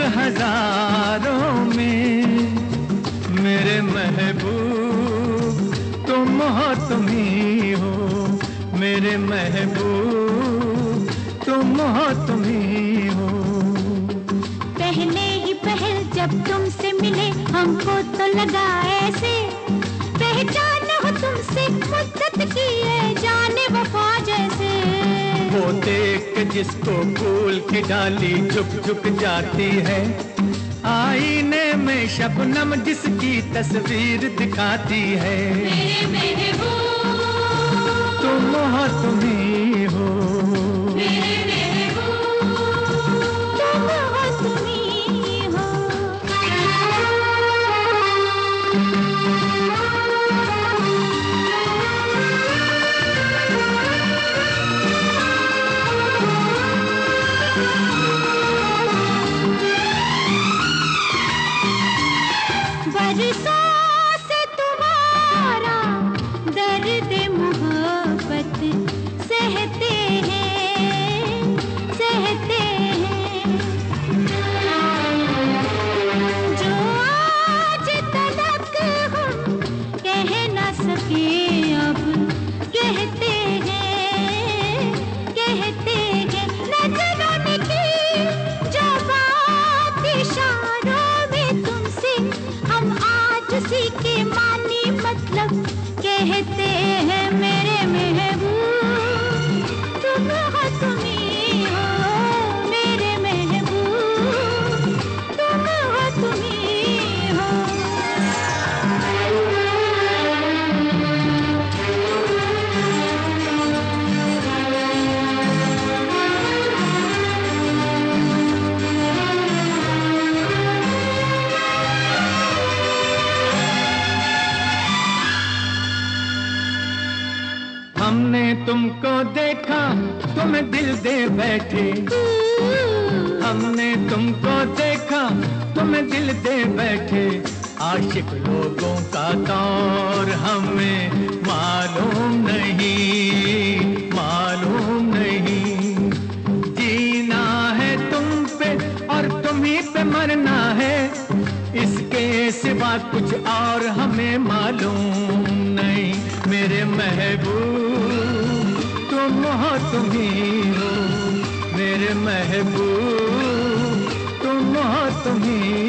हजारों में। मेरे महबूब तुम हो, तुम ही हो। मेरे महबूब तुम हो, तुम ही हो। पहले ही पहल जब तुमसे मिले हमको तो लगा ऐसे पहचान हो तुमसे मुद्दत की है जाने वफा जैसे। वो देख के जिसको फूल की डाली झुक झुक जाती है, आईने में शबनम जिसकी तस्वीर दिखाती है। मेरे महबूब तुम हो, तुम ही हो। मेरे महबूब तुम हो, तुम ही हो। बरसों से तुम्हारा दर्द मोहब्बत सहते हैं, सहते हैं। जो आज तलक हम कह न सके अब कहते हैं, कहते हैं। नजरों ने की जो बात इशारों में तुमसे हम आज सीखे मानी मतलब कहते हैं। मेरे महबूब तुम हो, तुम ही हो। मेरे महबूब तुम हो, तुम ही हो। हमने तुमको देखा तुम्हें दिल दे बैठे। हमने तुमको देखा तुम्हें दिल दे बैठे। आशिक लोगों का दौर हमें मालूम नहीं, मालूम नहीं। जीना है तुम पे और तुम्हीं पे मरना है, इसके सिवा कुछ और हमें मालूम नहीं। मेरे महबूब तुम हो, तुम ही हो। मेरे महबूब तुम हो, तुम ही